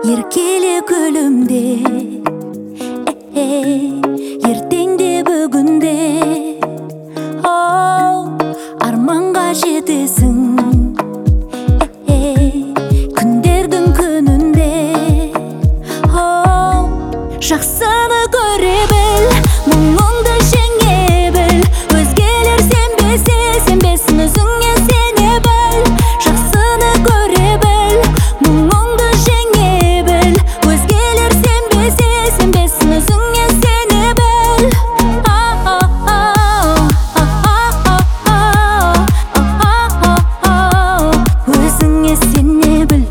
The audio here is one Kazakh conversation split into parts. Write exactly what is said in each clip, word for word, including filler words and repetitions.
еркеле күлімде, ертеңде бүгінде. Оу, арманға жетесің күндердің күнінде. Оу, жақсыны көре біл, мұңыңды жеңе біл. Өзгелер сенбесе, сенбесін, өзіңе сене біл. Жақсыны көре біл, мұңыңды жеңе біл. Өзгелер сенбесе, сенбесін, өзіңе сене біл. Өзіңе сене біл.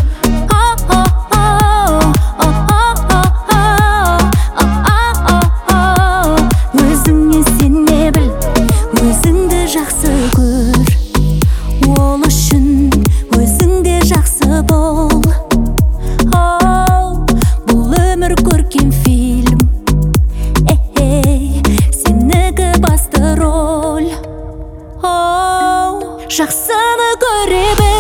Өзіңе сене біл, өзіңді жақсы көр. Ол үшін өзіңде жақсы бол. Оу, бұл өмір көркем фильм, сенікі басты роль. Оу, жақсыны көре біл.